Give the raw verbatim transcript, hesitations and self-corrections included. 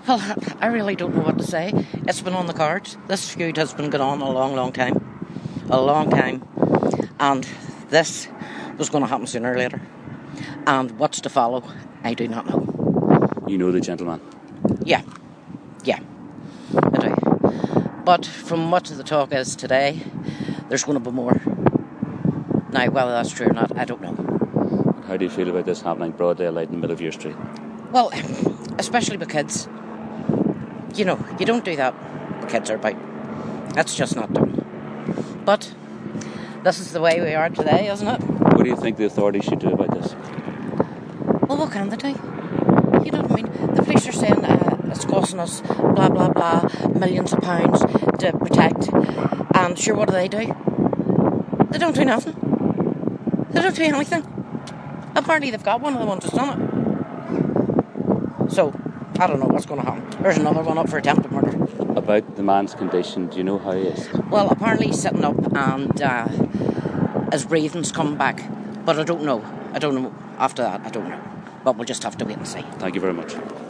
Well, I really don't know what to say. It's been on the cards. This feud has been going on a long, long time. A long time. And this was going to happen sooner or later. And what's to follow, I do not know. You know the gentleman? Yeah. Yeah. I do. But from what the talk is today, there's going to be more. Now, whether that's true or not, I don't know. How do you feel about this happening broad daylight in the middle of your street? Well, especially with kids. You know, you don't do that when kids are about. That's just not done. But this is the way we are today, isn't it? What do you think the authorities should do about this? Well, what can they do? You know what I mean? The police are saying uh, it's costing us blah, blah, blah, millions of pounds to protect. And sure, what do they do? They don't do nothing. They don't do anything. Apparently they've got one of the ones that's done it. So, I don't know what's going to happen. There's another one up for attempted murder. About the man's condition, do you know how he is? Well, apparently he's sitting up and uh, his breathing's coming back. But I don't know. I don't know. After that, I don't know. But we'll just have to wait and see. Thank you very much.